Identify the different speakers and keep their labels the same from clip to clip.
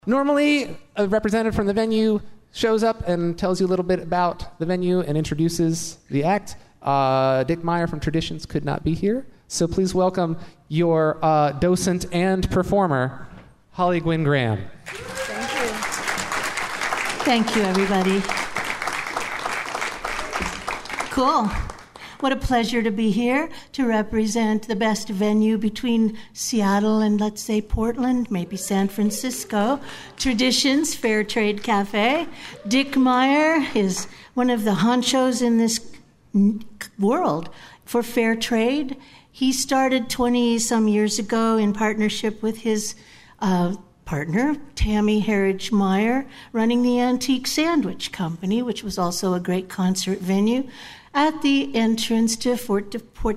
Speaker 1: Normally, a representative from the venue shows up and tells you a little bit about the venue and introduces the act. Dick Meyer from Traditions could not be here, so please welcome your docent and performer, Holly Gwynn Graham.
Speaker 2: Thank you. Thank you, everybody. Cool. What a pleasure to be here to represent the best venue between Seattle and, let's say, Portland, maybe San Francisco. Traditions, Fair Trade Cafe. Dick Meyer is one of the honchos in this world for fair trade. He started 20-some years ago in partnership with his partner, Tammy Herridge Meyer, running the Antique Sandwich Company, which was also a great concert venue, at the entrance to Point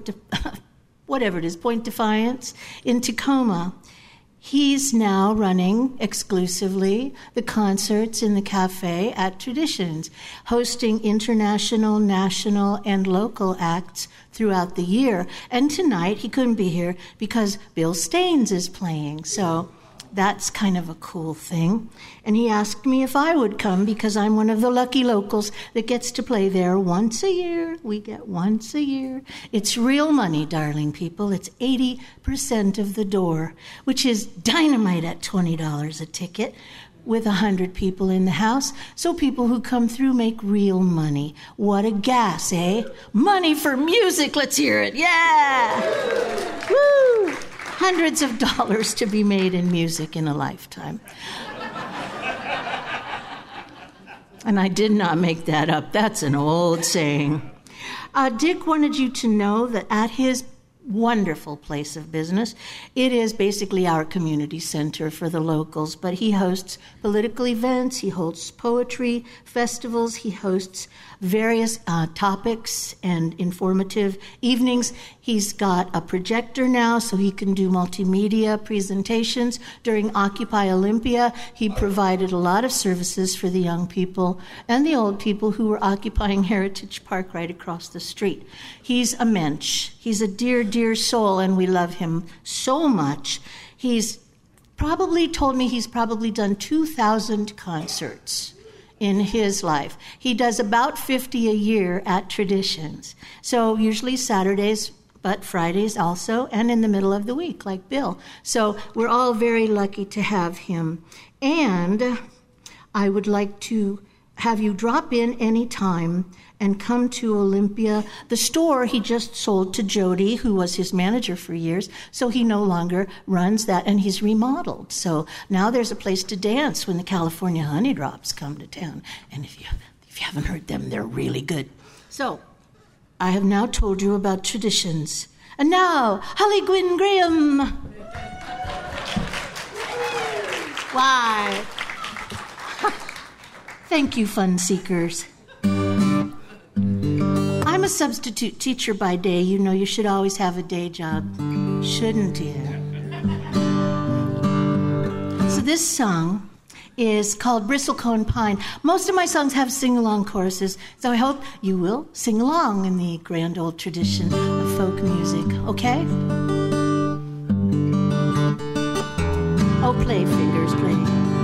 Speaker 2: Defiance in Tacoma. He's now running exclusively the concerts in the cafe at Traditions, hosting international, national, and local acts throughout the year. And tonight he couldn't be here because Bill Staines is playing, so that's kind of a cool thing. And he asked me if I would come because I'm one of the lucky locals that gets to play there once a year. We get once a year. It's real money, darling people. It's 80% of the door, which is dynamite at $20 a ticket with 100 people in the house. So people who come through make real money. What a gas, eh? Money for music. Let's hear it. Yeah! Woo! Hundreds of dollars to be made in music in a lifetime. And I did not make that up. That's an old saying. Dick wanted you to know that at his wonderful place of business, it is basically our community center for the locals, but he hosts political events, he hosts poetry festivals, he hosts various topics and informative evenings. He's got a projector now so he can do multimedia presentations. During Occupy Olympia, he provided a lot of services for the young people and the old people who were occupying Heritage Park right across the street. He's a mensch. He's a dear, dear soul, and we love him so much. He's probably told me he's probably done 2,000 concerts in his life. He does about 50 a year at Traditions. So usually Saturdays, but Fridays also, and in the middle of the week, like Bill. So we're all very lucky to have him. And I would like to have you drop in any time and come to Olympia. The store he just sold to Jody, who was his manager for years, so he no longer runs that, and he's remodeled. So now there's a place to dance when the California Honey Drops come to town. And if you haven't heard them, they're really good. So I have now told you about Traditions. And now, Holly Gwynn Graham. Why? Thank you, fun seekers. I'm a substitute teacher by day. You know you should always have a day job, shouldn't you? So this song is called Bristlecone Pine. Most of my songs have sing-along choruses, so I hope you will sing along in the grand old tradition of folk music, okay? Oh, play, fingers, play.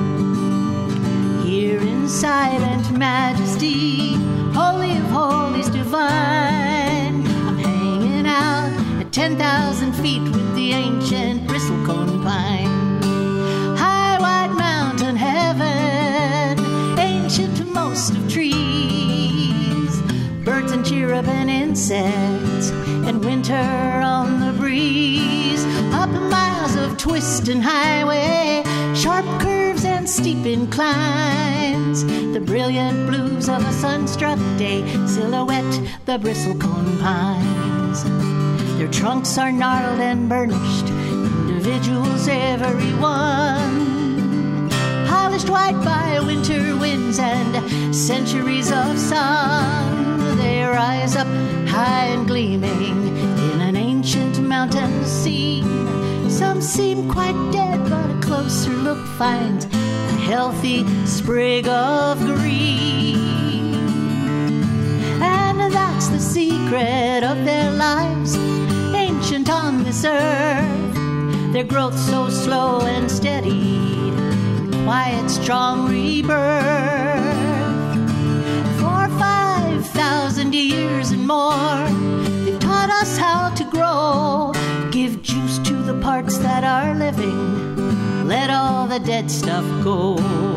Speaker 2: Here in silent majesty, holy of holies divine, I'm hanging out at 10,000 feet with the ancient bristlecone pine. High white mountain heaven, ancient most of trees, birds and chirruping insects, and winter on the breeze. Up miles of twisting highway, sharp curves and steep inclines, the brilliant blues of a sun-struck day silhouette the bristlecone pines. Their trunks are gnarled and burnished, individuals every one, polished white by winter winds and centuries of sun. They rise up high and gleaming in an ancient mountain scene. Some seem quite dead, but a closer look finds a healthy sprig of green. And that's the secret of their lives, ancient on this earth, their growth so slow and steady, quiet, strong rebirth. For 5,000 years and more, they've taught us how to grow. Give juice to the parts that are living. Let all the dead stuff go.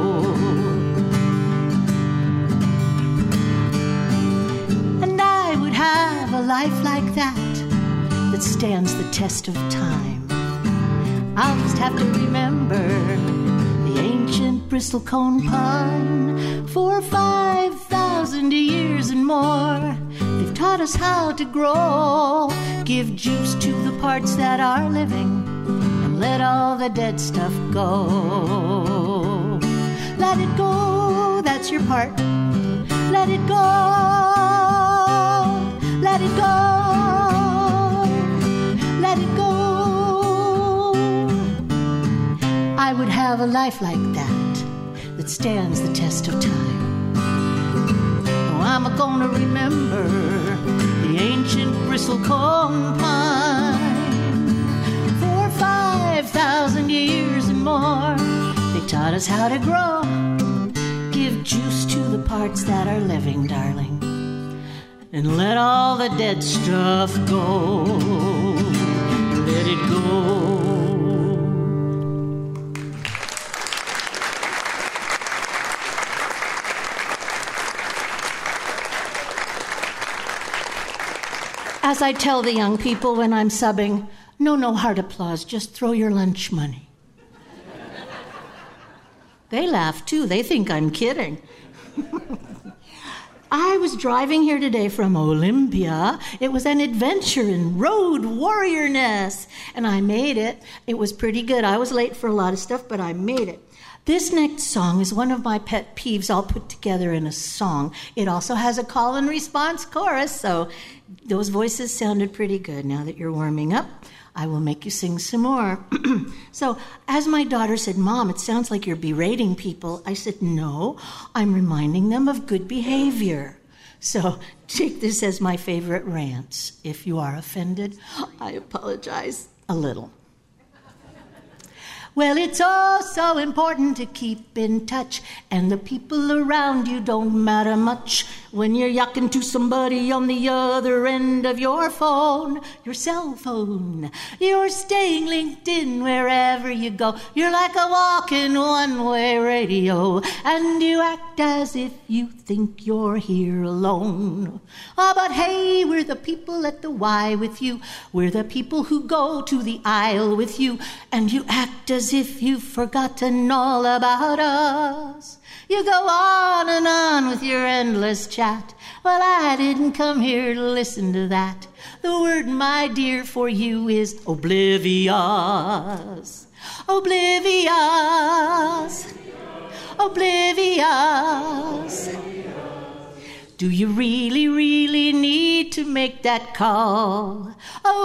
Speaker 2: And I would have a life like that stands the test of time. I'll just have to remember the ancient bristlecone pine. For 5,000 years and more, they've taught us how to grow. Give juice to the parts that are living, and let all the dead stuff go. Let it go, that's your part. Let it go, let it go. Let it go. I would have a life like that stands the test of time. Oh, I'm gonna remember the ancient bristlecone pine. For 5,000 years and more, they taught us how to grow. Give juice to the parts that are living, darling, and let all the dead stuff go. Let it go. As I tell the young people when I'm subbing, no heart applause, just throw your lunch money. They laugh too, they think I'm kidding. I was driving here today from Olympia. It was an adventure in road warriorness, and I made it. It was pretty good. I was late for a lot of stuff, but I made it. This next song is one of my pet peeves I'll put together in a song. It also has a call and response chorus, so those voices sounded pretty good. Now that you're warming up, I will make you sing some more. So, as my daughter said, Mom, it sounds like you're berating people. I said, no, I'm reminding them of good behavior. So, take this as my favorite rants. If you are offended, I apologize a little. Well, it's oh so important to keep in touch, and the people around you don't matter much. When you're yucking to somebody on the other end of your phone, your cell phone, you're staying linked in wherever you go. You're like a walking one-way radio, and you act as if you think you're here alone. Oh, but hey, we're the people at the Y with you. We're the people who go to the aisle with you, and you act as if you've forgotten all about us. You go on and on with your endless chat. Well, I didn't come here to listen to that. The word, my dear, for you is oblivious. Oblivious. Oblivious. Do you really, really need to make that call?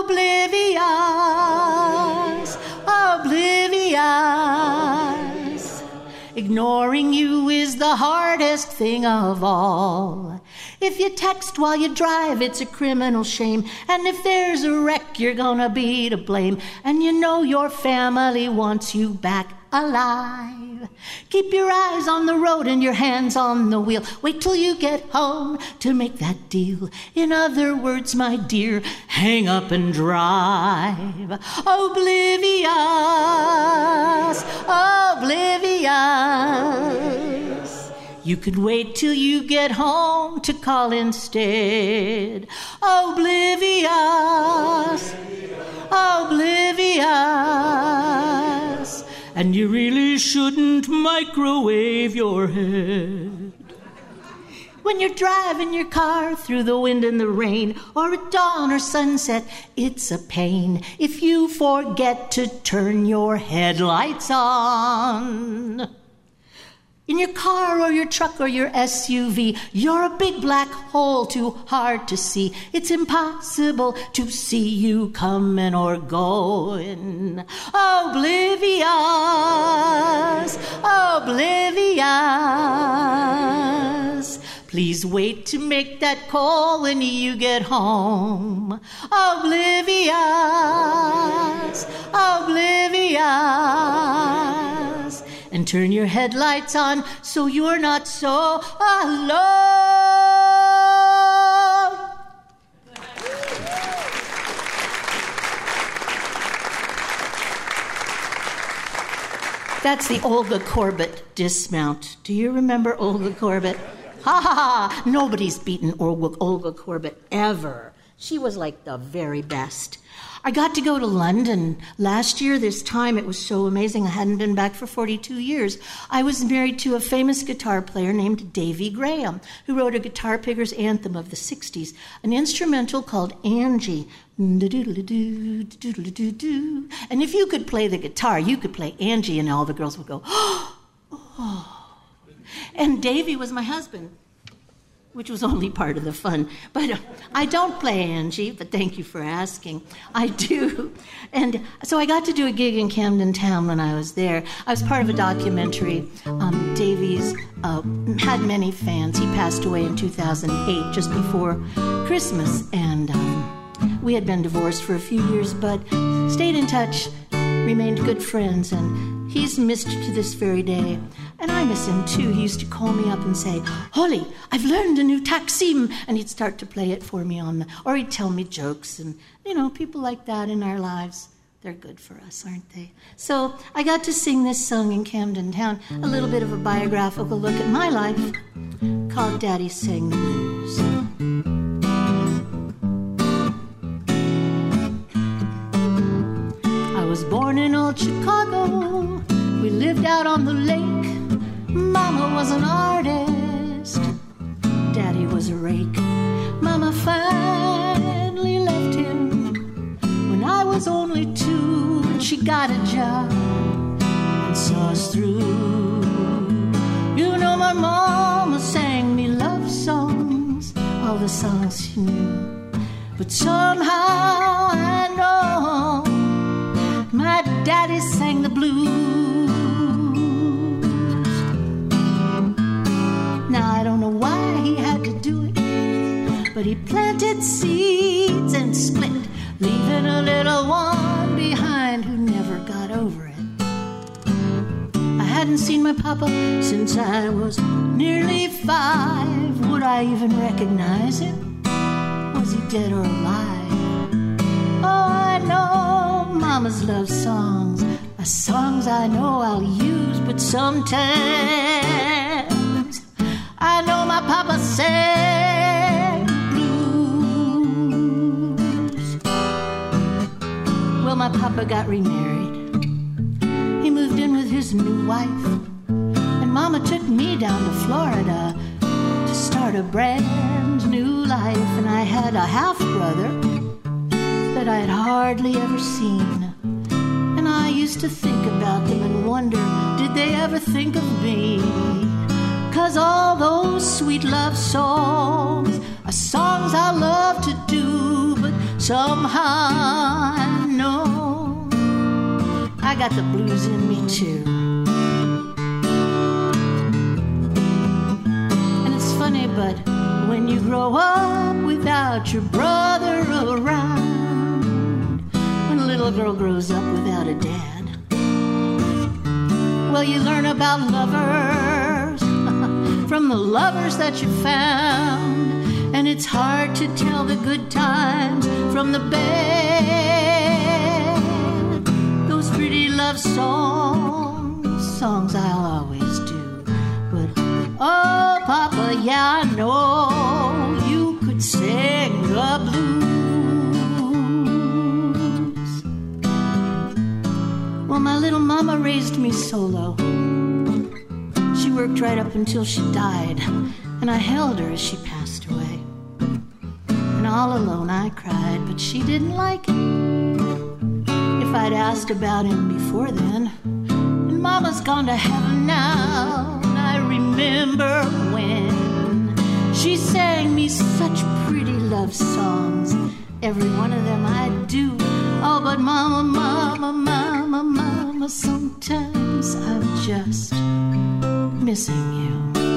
Speaker 2: Oblivious. Oblivious. Ignoring you is the hardest thing of all. If you text while you drive, it's a criminal shame. And if there's a wreck, you're gonna be to blame. And you know your family wants you back alive. Keep your eyes on the road and your hands on the wheel. Wait till you get home to make that deal. In other words, my dear, hang up and drive. Oblivious, oblivious. You could wait till you get home to call instead. Oblivious, oblivious. And you really shouldn't microwave your head. When you're driving your car through the wind and the rain, or at dawn or sunset, it's a pain if you forget to turn your headlights on. In your car or your truck or your SUV, you're a big black hole too hard to see. It's impossible to see you coming or going. Oblivious, oblivious. Please wait to make that call when you get home. Oblivious, oblivious. and turn your headlights on so you're not so alone. That's the Olga Korbut dismount. Do you remember Olga Korbut? Ha ha ha! Nobody's beaten Olga Korbut ever. She was like the very best. I got to go to London last year. This time it was so amazing. I hadn't been back for 42 years. I was married to a famous guitar player named Davy Graham, who wrote a Guitar Pickers anthem of the 60s, an instrumental called Angie. And if you could play the guitar, you could play Angie, and all the girls would go, oh. And Davy was my husband, which was only part of the fun. But I don't play Angie, but thank you for asking. I do. And so I got to do a gig in Camden Town when I was there. I was part of a documentary. Davies had many fans. He passed away in 2008, just before Christmas. And we had been divorced for a few years, but stayed in touch, remained good friends, and he's missed to this very day. And I miss him too. He used to call me up and say, Holly, I've learned a new taksim. And he'd start to play it for me or he'd tell me jokes. And, people like that in our lives, they're good for us, aren't they? So I got to sing this song in Camden Town, a little bit of a biographical look at my life, called Daddy Sang the Blues. I was born in old Chicago. We lived out on the lake. Mama was an artist, Daddy was a rake. Mama finally left him when I was only 2, and she got a job and saw us through. My mama sang me love songs, all the songs she knew, but somehow I know my daddy sang the blues. Now, I don't know why he had to do it, but he planted seeds and split, leaving a little one behind who never got over it. I hadn't seen my papa since I was nearly 5. Would I even recognize him? Was he dead or alive? Oh, I know Mama's love songs are songs I know I'll use, but sometimes I know my papa sang blues. Well, my papa got remarried. He moved in with his new wife, and Mama took me down to Florida to start a brand new life. And I had a half-brother that I had hardly ever seen. And I used to think about them and wonder, did they ever think of me? 'Cause all those sweet love songs are songs I love to do, but somehow I know I got the blues in me too. And it's funny, but when you grow up without your brother around, when a little girl grows up without a dad, well, you learn about lovers from the lovers that you found, and it's hard to tell the good times from the bad. Those pretty love songs I'll always do, but oh, Papa, yeah, I know you could sing the blues. Well, my little mama raised me solo. She worked right up until she died, and I held her as she passed away. And all alone I cried, but she didn't like it. If I'd asked about him before then, and Mama's gone to heaven now, and I remember when she sang me such pretty love songs. Every one of them I do. Oh, but Mama, Mama, Mama, Mama, sometimes I'm just missing you.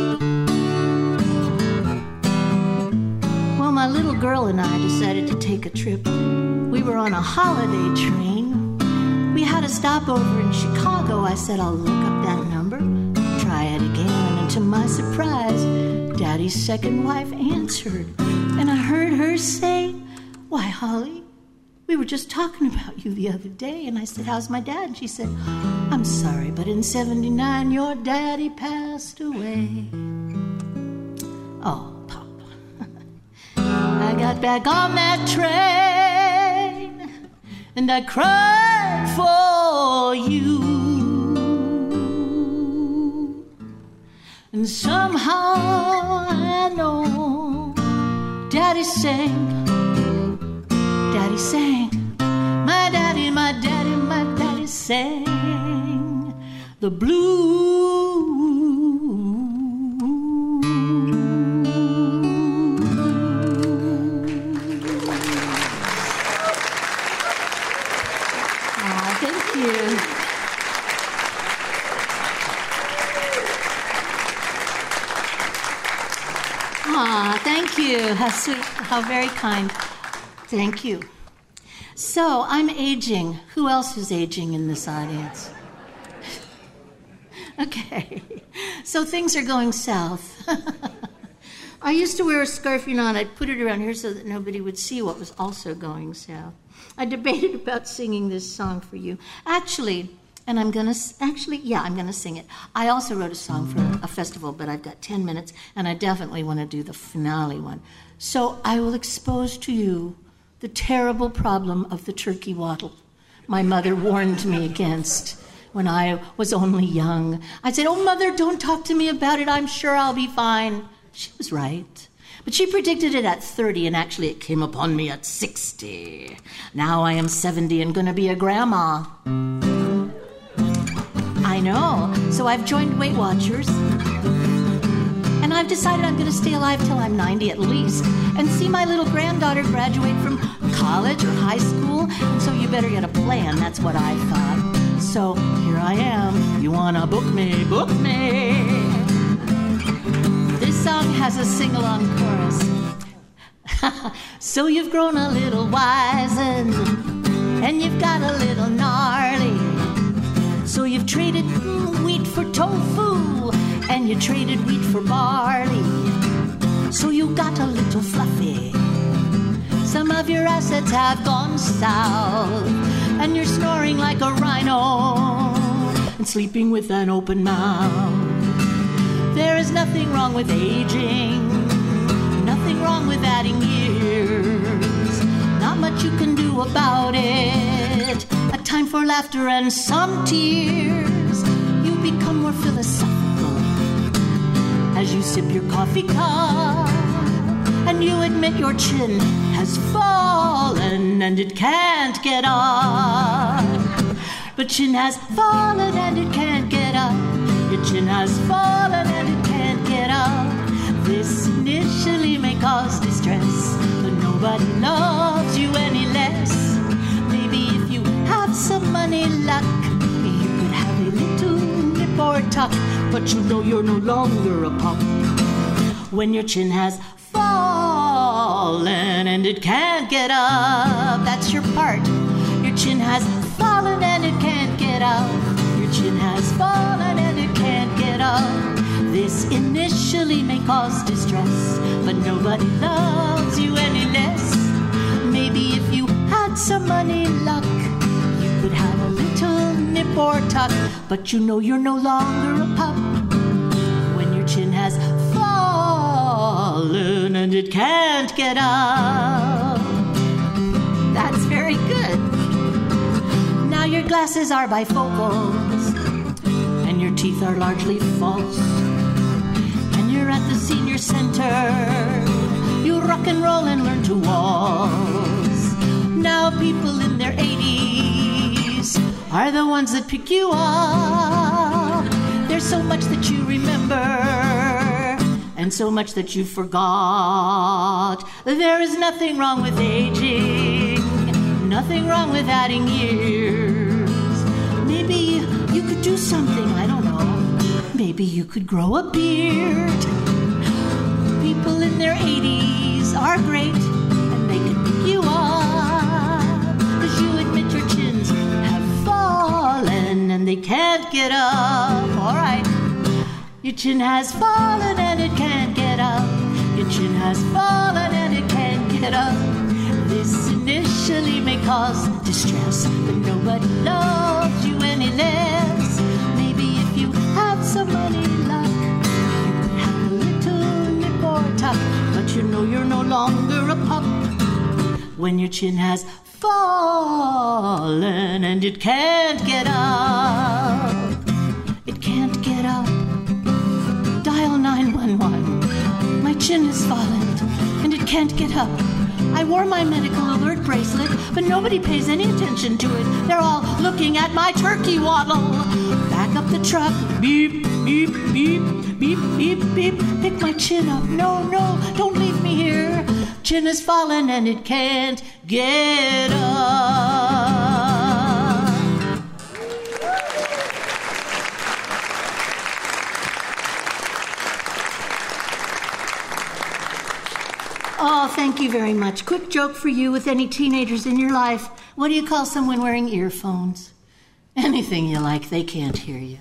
Speaker 2: Well, my little girl and I decided to take a trip. We were on a holiday train. We had a stopover in Chicago. I said, I'll look up that number. number. Try it again, and to my surprise, Daddy's second wife answered. And I heard her say, "Why, Holly, we were just talking about you the other day." And I said, "How's my dad?" And she said, "I'm sorry, but in 79, your daddy passed away." Oh, Papa. I got back on that train, and I cried for you. And somehow I know Daddy sang, my daddy sang the blues. Thank you. Thank you. How sweet, how very kind. Thank you. So, I'm aging. Who else is aging in this audience? Okay. So, things are going south. I used to wear a scarf, and I'd put it around here so that nobody would see what was also going south. I debated about singing this song for you. Actually, I'm going to sing it. I also wrote a song for a festival, but I've got 10 minutes, and I definitely want to do the finale one. So I will expose to you the terrible problem of the turkey waddle my mother warned me against when I was only young. I said, "Oh, Mother, don't talk to me about it. I'm sure I'll be fine." She was right. But she predicted it at 30, and actually it came upon me at 60. Now I am 70 and going to be a grandma. I know. So I've joined Weight Watchers. And I've decided I'm going to stay alive till I'm 90 at least and see my little granddaughter graduate from college or high school. And so you better get a plan. That's what I thought. So here I am. You want to book me? Book me. This song has a sing-along chorus. So you've grown a little wizened and you've got a little gnarly. So you've traded wheat for tofu, and you traded wheat for barley. So you got a little fluffy. Some of your assets have gone south, and you're snoring like a rhino and sleeping with an open mouth. There is nothing wrong with aging, nothing wrong with adding years. Not much you can do about it. A time for laughter and some tears. You become more philosophical as you sip your coffee cup, and you admit your chin has fallen and it can't get up. But chin has fallen and it can't get up. Your chin has fallen and it can't get up. This initially may cause distress, but nobody loves you any less. Maybe if you have some money luck, you could have a little nip or tuck, but you know you're no longer a pup when your chin has fallen and it can't get up. That's your part. Your chin has fallen and it can't get up. Your chin has fallen and it can't get up. This initially may cause distress, but nobody loves you any less. Maybe if you had some money luck, you could have a little nip or tuck, but you know you're no longer a pup when your chin has fallen and it can't get up. That's very good. Now your glasses are bifocals, and your teeth are largely false. You're at the senior center. You rock and roll and learn to waltz. Now people in their 80s are the ones that pick you up. There's so much that you remember and so much that you forgot. There is nothing wrong with aging, nothing wrong with adding years. Maybe you could do something, I don't know. Maybe you could grow a beard. People in their 80s are great, and they can pick you up, 'cause you admit your chins have fallen and they can't get up. All right. Your chin has fallen and it can't get up. Your chin has fallen and it can't get up. This initially may cause distress, but nobody loves you any less. Maybe if you have some money luck, you could have a little nip or tuck, but you know you're no longer a pup when your chin has fallen and it can't get up. It can't get up. Dial 911. My chin has fallen and it can't get up. I wore my medical alert bracelet, but nobody pays any attention to it. They're all looking at my turkey waddle. Back up the truck. Beep, beep, beep, beep, beep, beep. Pick my chin up. No, no, don't leave me here. Chin has fallen and it can't get up. Oh, thank you very much. Quick joke for you with any teenagers in your life. What do you call someone wearing earphones? Anything you like, they can't hear you.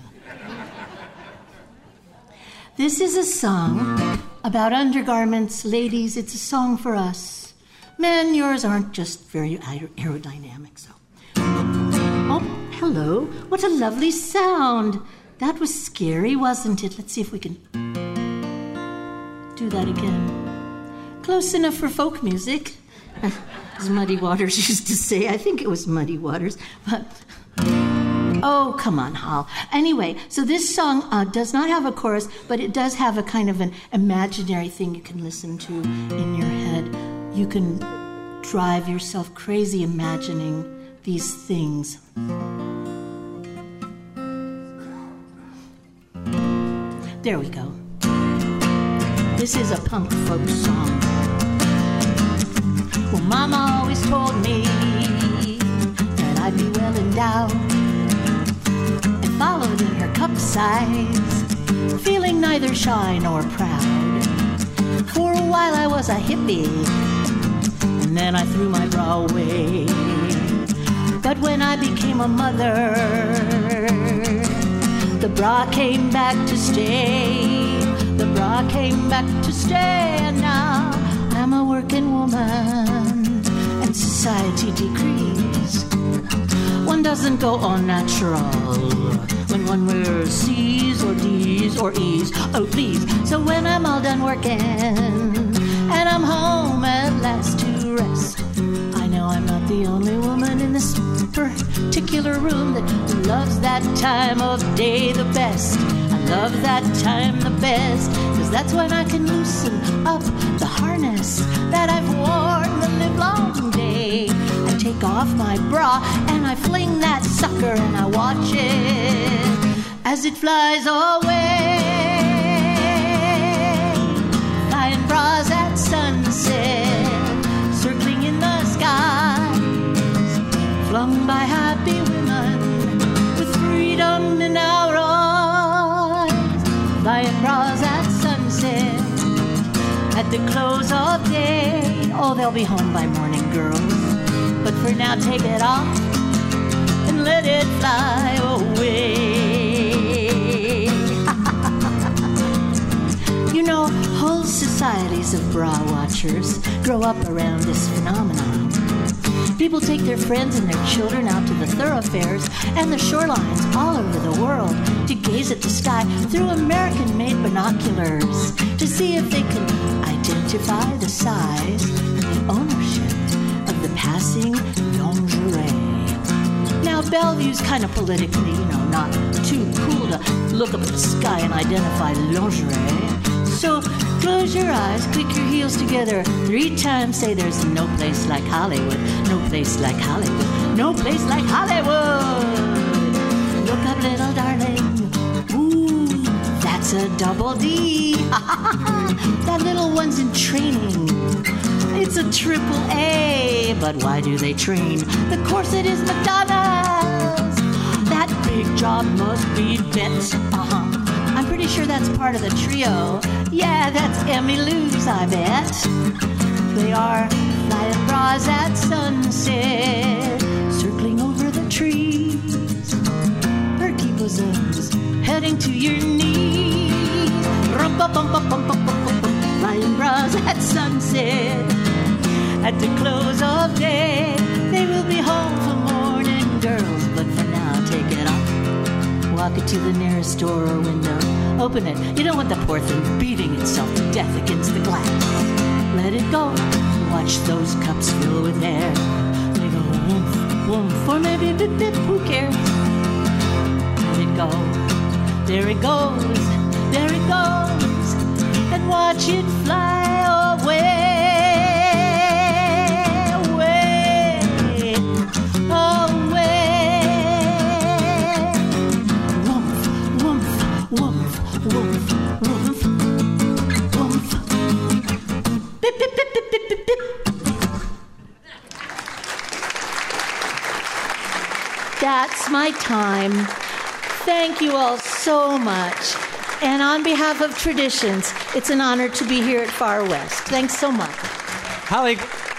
Speaker 2: This is a song about undergarments. Ladies, it's a song for us. Men, yours aren't just very aerodynamic, so. Oh, hello. What a lovely sound. That was scary, wasn't it? Let's see if we can do that again. Close enough for folk music, as Muddy Waters used to say. I think it was Muddy Waters, but... Oh, come on, Hal. Anyway, so this song does not have a chorus, but it does have a kind of an imaginary thing you can listen to in your head. You can drive yourself crazy imagining these things. There we go. This is a punk folk song. Well, Mama always told me that I'd be well endowed, and followed in her cup size, feeling neither shy nor proud. For a while I was a hippie, and then I threw my bra away. But when I became a mother, the bra came back to stay. The bra came back to stay, and now I'm a working woman, and society decrees. One doesn't go on natural when one wears C's or D's or E's. Oh, please. So when I'm all done working and I'm home at last to rest, I know I'm not the only woman in this particular room that loves that time of day the best. I love that time the best, 'cause that's when I can loosen up the harness that I've worn the livelong day. I take off my bra and I fling that sucker and I watch it as it flies away. Flying bras at sunset, circling in the skies, flung by happy women with freedom in our eyes. Flying bras at sunset, at the close of day. Oh, they'll be home by morning, girls. But for now, take it off and let it fly away. You know, whole societies of bra watchers grow up around this phenomenon. People take their friends and their children out to the thoroughfares and the shorelines all over the world to gaze at the sky through American-made binoculars to see if they can identify the size and the ownership of the passing lingerie. Now, Bellevue's kind of politically, not too cool to look up at the sky and identify lingerie. So close your eyes, click your heels together 3 times, say there's no place like Hollywood, no place like Hollywood, no place like Hollywood. Look up, little darling, ooh, that's a double D. That little one's in training. It's a triple A, but why do they train? The corset is Madonna's. That big job must be Bet's. I'm pretty sure that's part of the trio. Yeah, that's Emmylou's, I bet. They are flying bras at sunset, circling over the trees. Perky bosoms heading to your knees. Lying bras at sunset. At the close of day, they will be home for morning, girls. But for now, take it off. Walk it to the nearest door or window. Open it. You don't want the poor thing beating itself to death against the glass. Let it go. Watch those cups fill with air. They go woof, woof, or maybe bip, bip, who cares? Let it go. There it goes. There it goes. And watch it fly away. That's my time. Thank you all so much. And on behalf of Traditions, it's an honor to be here at Far West. Thanks so much.
Speaker 1: Holly,